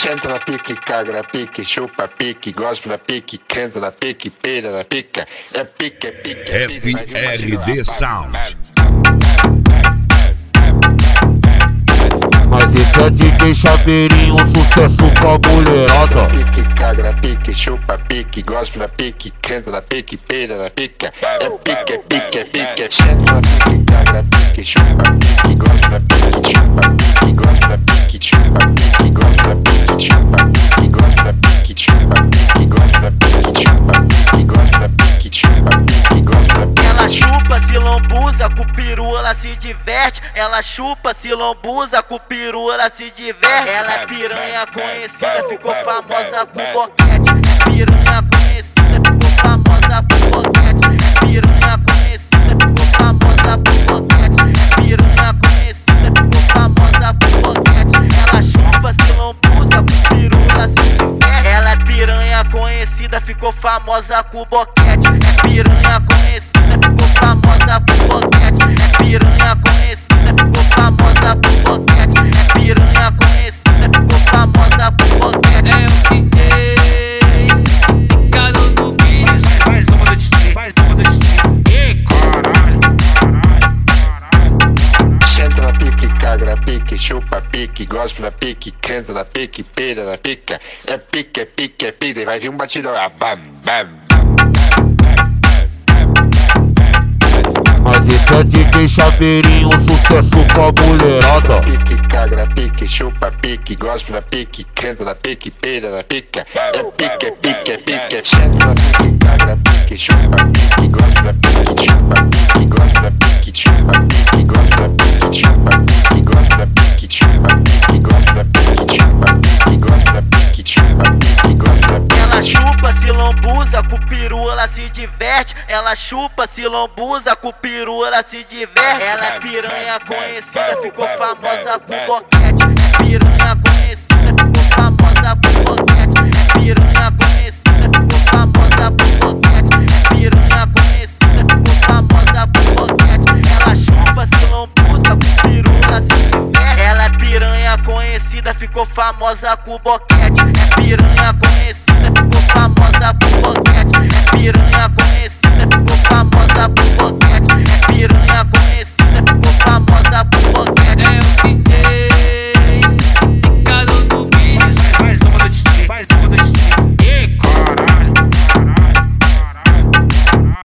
Senta na pique, caga na pique, chupa pique, gosta na pique, canta na pique, peida na pica. É pique, é pique, é pique. FRD Sound. Mas esse é DJ Chaveirinho, sucesso com a mulherada. Pique, caga na pique, chupa pique, gosta na pique, canta na pique, peida na pica. É pique, é pique, é pique. Senta na pique, caga na pique, chupa pique, gosta na pique, chupa pique, gosta na pique, chupa pique, gosta na pique, chupa pique, gosta na pique, chupa pique, gosta na pique, chupa pique, gosta na pique, chupa pique, gosta na pique. Ela chupa, se lambuza, com peru ela se diverte. Ela chupa, se lambuza, com peru ela se diverte. Ela é piranha conhecida, ficou famosa com boquete. É piranha conhecida, ficou famosa com boquete. É piranha conhecida, ficou famosa com boquete. É piranha conhecida, ficou famosa com boquete. Ela chupa, se lambuza, com peru ela se diverte. Ela é piranha conhecida, ficou famosa com boquete. É piranha conhecida, ficou famosa com boquete. É piranha conhecida, ficou famosa com boquete. É piranha conhecida, ficou famosa com boquete. É o DJ, ficado no bicho. Mais uma do DJ, mais uma do DJ. Ih, caralho. Senta na pique, caga na pique, chupa pique, gosta na pique, canta na pique, peida na pica. É pique, é pique, é pique. Vai vir um batidão. Bam, bam. Mas esse é DJ Chaveirinho, sucesso com a mulherada. Pique, caga na pique, chupa pique, gosta na pique, canta na pique, peida na pica. É pique, é pique, é pique. Senta na pique, caga na pique, chupa pique, gosta na pique, chupa pique, gosta na pique, chupa pique, gosta na pique, chupa pique, gosta na pique, chupa pique, gosta na pique, chupa pique, gosta na pique, chupa pique, gosta na pique. Ela chupa, se lambuza, com peru ela se diverte. Ela chupa, se lambuza, com peru ela se diverte. Ela é piranha conhecida, ficou famosa com boquete. É piranha conhecida, ficou famosa com boquete. É piranha conhecida, ficou famosa com boquete. É piranha conhecida, ficou famosa com boquete. Ela chupa, se lambuza, com peru ela se diverte. Ela é piranha conhecida, ficou famosa com boquete. É piranha conhecida.